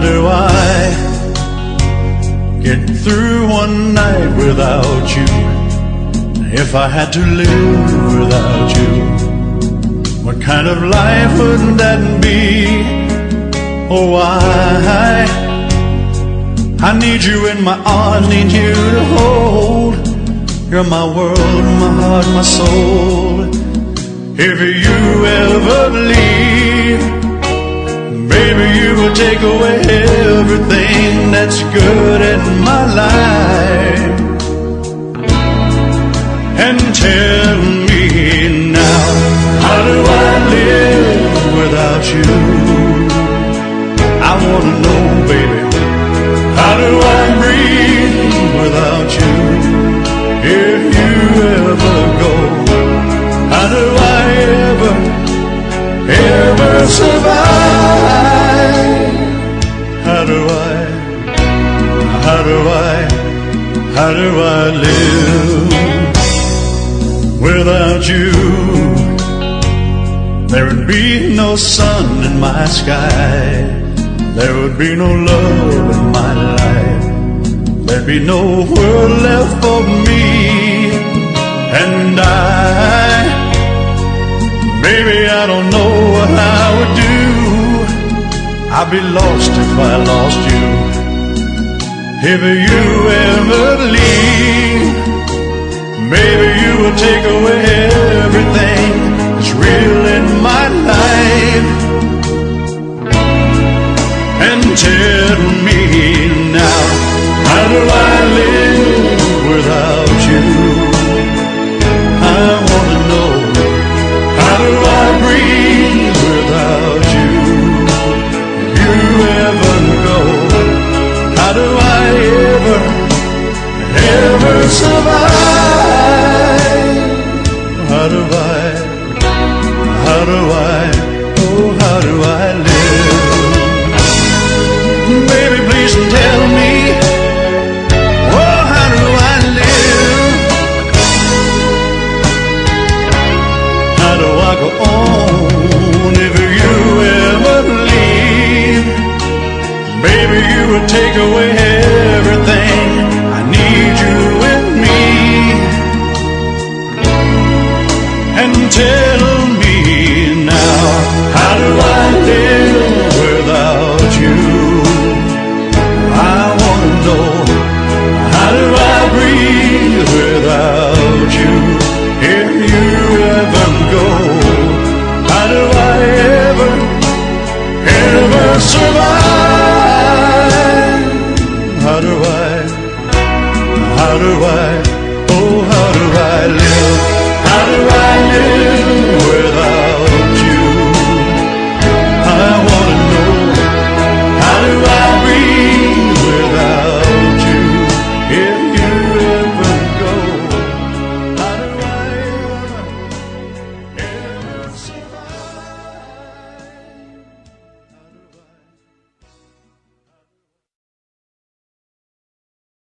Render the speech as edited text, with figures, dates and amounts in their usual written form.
do I get through one night without you? If I had to live without you, what kind of life would that be? Oh, I need you in my arms, need you to hold. You're my world, my heart, my soul. If you ever leave, baby, you will take away everything that's good in my life. And tell me now, how do I live without you? I want to know, baby, how do I breathe without you? If you ever go, how do I ever survive? How do I live without you? There would be no sun in my sky. There would be no love in my life. There'd be no world left for me. And baby, I don't know what I would do. I'd be lost if I lost you. If you ever leave, baby, you will take away everything that's real in my life. And tell me now, how do I live without you? I want to know, how do I breathe without you? If you ever go, how do I ever survive? How do I live? Baby, please tell me, oh, how do I live? How do I go on if you ever leave? Baby, you would take away everything. I need you with me. And tell me now, how do I live without you? I want to know, how do I breathe without you? If you ever go, how do I ever survive?